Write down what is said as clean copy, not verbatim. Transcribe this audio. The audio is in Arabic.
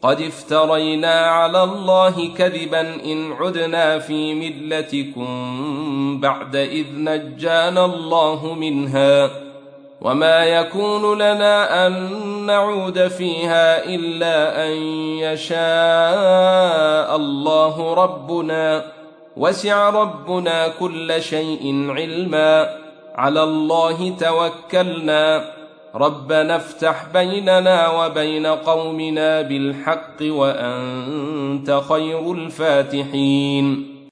قد افترينا على الله كذبا إن عدنا في ملتكم بعد إذ نجانا الله منها وما يكون لنا أن نعود فيها إلا أن يشاء الله ربنا وسع ربنا كل شيء علما على الله توكلنا ربنا افتح بيننا وبين قومنا بالحق وأنت خير الفاتحين